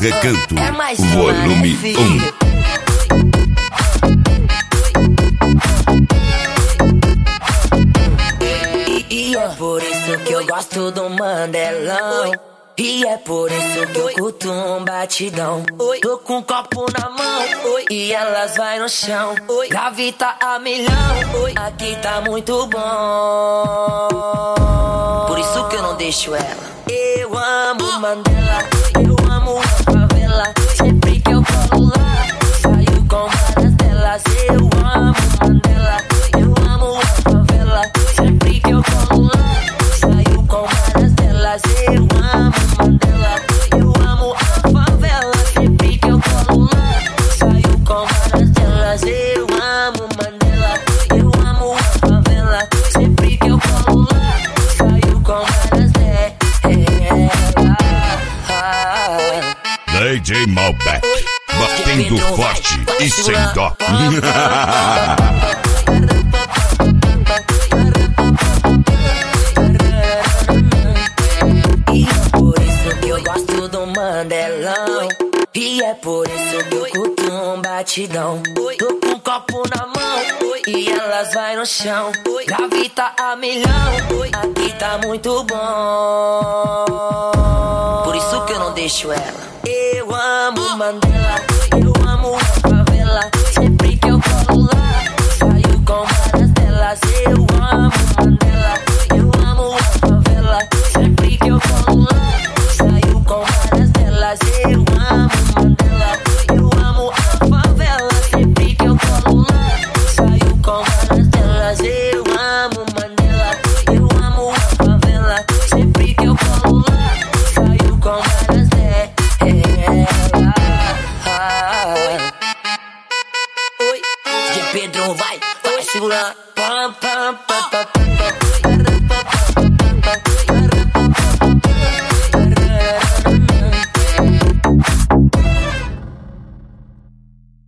Recanto, É mais volume 1. E é por isso que eu gosto do Mandelão. E é por isso que eu curto um batidão. Tô com um copo na mão e elas vai no chão. Gravita a milhão, aqui tá muito bom. Por isso que eu não deixo ela. Eu amo Mandela, eu amo a favela. Sempre que eu colo lá, saio com várias delas. Eu amo Mandela, eu amo a favela. Sempre que eu colo lá, saio com várias delas. Eu amo Mandela, eu amo a favela. Sempre que eu colo lá, saio com várias delas. Eu amo Mandela, eu amo a favela. Sempre que eu colo lá, saio com várias delas. DJ Malbec, batendo forte e sem dó. E é por isso que eu gosto do Mandelão. E é por isso que eu curto um batidão. Tô com um copo na mão e elas vai no chão. Gravita a milhão, aqui tá muito bom. Por isso que eu não deixo ela. Eu amo Mandela, eu amo a favela. Sempre que eu colo lá, saio com várias delas. Eu amo Mandela, eu amo a favela. Sempre que eu colo lá, saio com várias delas. Eu amo Mandela, eu amo a favela. Sempre que eu colo lá, saio com várias delas. Eu amo Mandela, eu amo a favela. Sempre que eu colo lá, saio com várias delas. Oi, de Pedro vai segurar. Pam, pam.